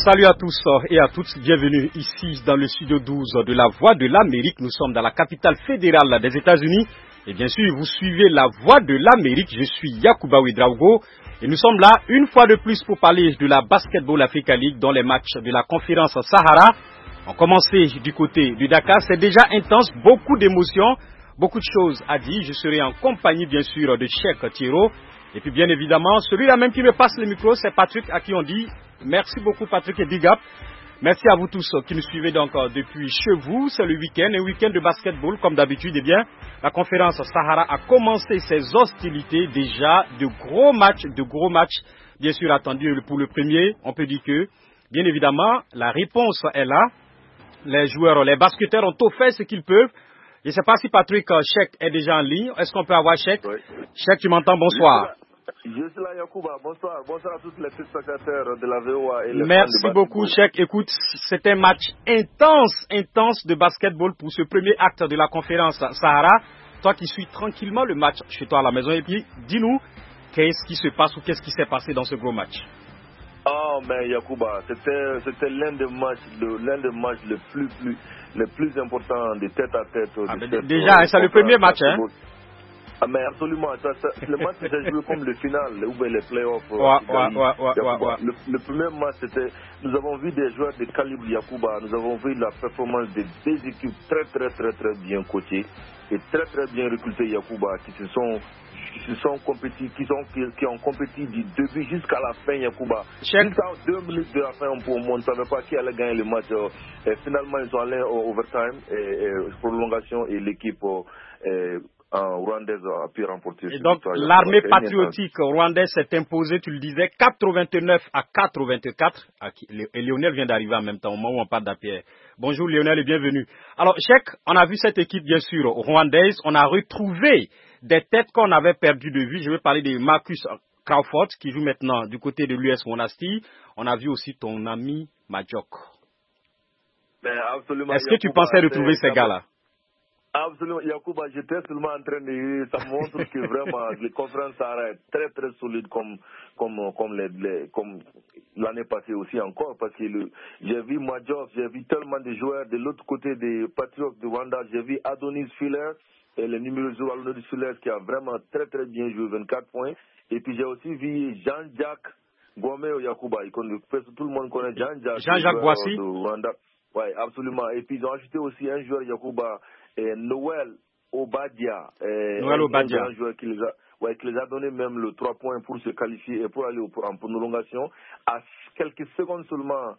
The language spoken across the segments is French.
Salut à tous et à toutes, bienvenue ici dans le studio 12 de la Voix de l'Amérique. Nous sommes dans la capitale fédérale des États-Unis et bien sûr vous suivez la Voix de l'Amérique. Je suis Yacouba Ouedraogo et nous sommes là une fois de plus pour parler de la Basketball Africa League dans les matchs de la conférence Sahara. On commençait du côté du Dakar, c'est déjà intense, beaucoup d'émotions, beaucoup de choses à dire. Je serai en compagnie bien sûr de Cheikh Thiro et puis bien évidemment celui-là même qui me passe le micro, c'est Patrick à qui on dit merci beaucoup Patrick et Big Up. Merci à vous tous qui nous suivez donc depuis chez vous. C'est le week-end, un week-end de basketball comme d'habitude. Eh bien, la conférence Sahara a commencé ses hostilités déjà. De gros matchs, bien sûr attendus pour le premier. On peut dire que, bien évidemment, la réponse est là. Les joueurs, les basketteurs ont tout fait ce qu'ils peuvent. Je ne sais pas si Patrick Cheikh est déjà en ligne. Est-ce qu'on peut avoir Cheikh? Oui. Cheikh, tu m'entends? Bonsoir. Je suis là, Yacouba. Bonsoir. Bonsoir à tous les spectateurs de la VOA et les Merci fans de beaucoup, Cheikh. Écoute, c'est un match intense de basketball pour ce premier acte de la conférence Sahara. Toi qui suis tranquillement le match chez toi à la maison. Et puis, dis-nous, qu'est-ce qui se passe ou qu'est-ce qui s'est passé dans ce gros match? Ah, mais Yacouba, c'était l'un des matchs les plus importants de tête à tête. Déjà, c'est le premier match, hein? Ah, mais absolument, le match s'est joué comme le final, ou bien les playoffs. Le premier match, nous avons vu des joueurs de calibre Yacouba, nous avons vu la performance de deux équipes très bien coachées et très bien recrutées Yacouba, qui ont compétit du début jusqu'à la fin Yacouba. Jusqu'à 2 minutes de la fin, on ne savait pas qui allait gagner le match. Et finalement, ils sont allés au overtime, prolongation, et l'équipe rwandaise a pu remporter. Et donc, l'armée patriotique rwandaise s'est imposée, tu le disais, 89-84. Et Lionel vient d'arriver en même temps, au moment où on parle d'APR. Bonjour Lionel et bienvenue. Alors, Cheikh, on a vu cette équipe, bien sûr, rwandaise. On a retrouvé des têtes qu'on avait perdues de vue. Je vais parler de Marcus Crawford, qui joue maintenant du côté de l'US Monastir. On a vu aussi ton ami Majok. Est-ce que tu pensais retrouver ces gars-là? Absolument, Yacouba, j'étais seulement en train de dire, ça montre que vraiment les conférences Sahara est très solide comme l'année passée aussi encore, parce que j'ai vu Majok, j'ai vu tellement de joueurs de l'autre côté des Patriots de Rwanda, j'ai vu Adonis Filler, et le numéro 0 Adonis Filler qui a vraiment très bien joué, 24 points, et puis j'ai aussi vu Jean-Jacques Gomeo Yacouba, tout le monde connaît Jean-Jacques Boissy de Rwanda. Oui, absolument, et puis ils ont ajouté aussi un joueur Yacouba, Noël Obadia, un joueur qui les a donné même le 3 points pour se qualifier et pour aller en prolongation. À quelques secondes seulement,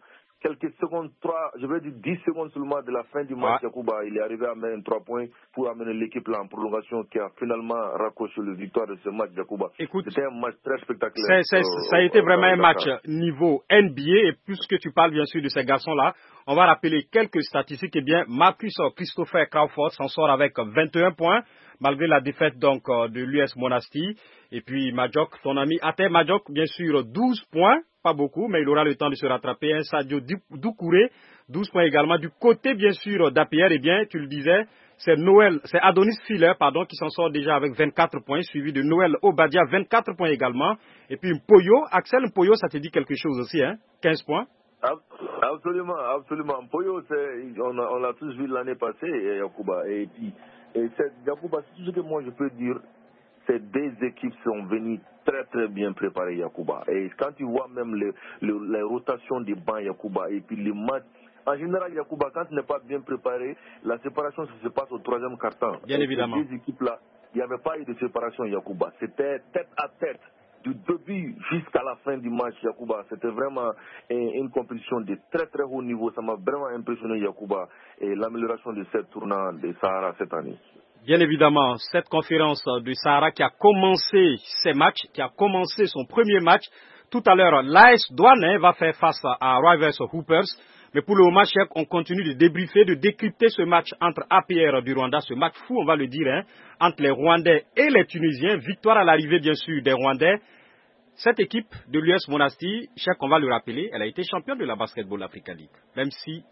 je vais dire 10 secondes seulement de la fin du match, Yacouba, il est arrivé à mettre 3 points pour amener l'équipe là en prolongation qui a finalement raccroché la victoire de ce match, Yacouba. C'était un match très spectaculaire. Ça a été vraiment un match niveau NBA et puisque tu parles bien sûr de ces garçons-là, on va rappeler quelques statistiques. Eh bien, Marcus Christopher Crawford s'en sort avec 21 points, malgré la défaite donc de l'US Monastir. Et puis Majok, ton ami Ater Majok, bien sûr, 12 points, pas beaucoup, mais il aura le temps de se rattraper. Un Sadio Doucouré, 12 points également. Du côté, bien sûr, d'APR, eh bien, tu le disais, c'est Adonis Filler, qui s'en sort déjà avec 24 points, suivi de Noël Obadia, 24 points également. Et puis Axel Mpoyo, ça te dit quelque chose aussi, hein, 15 points. Absolument. Mpoyo, on l'a tous vu l'année passée, Yacouba. Et Yacouba, c'est tout ce que moi je peux dire. Ces deux équipes sont venues très bien préparées, Yacouba. Et quand tu vois même les rotations des bancs, Yacouba, et puis les matchs, en général, Yacouba, quand tu n'es pas bien préparé, la séparation se passe au troisième quart-temps. Bien évidemment. Ces deux équipes-là, il n'y avait pas eu de séparation, Yacouba. C'était tête à tête. Du début jusqu'à la fin du match, Yacouba, c'était vraiment une compétition de très haut niveau. Ça m'a vraiment impressionné, Yacouba, et l'amélioration de cette tournant de Sahara cette année. Bien évidemment, cette conférence de Sahara qui a commencé ses matchs, qui a commencé son premier match. Tout à l'heure, l'AS Douane va faire face à Rivers Hoopers. Mais pour le moment, on continue de débriefer, de décrypter ce match entre APR du Rwanda, ce match fou, on va le dire, hein, entre les Rwandais et les Tunisiens. Victoire à l'arrivée, bien sûr, des Rwandais. Cette équipe de l'US Monastir, on va le rappeler, elle a été championne de la Basketball Africa League. Même si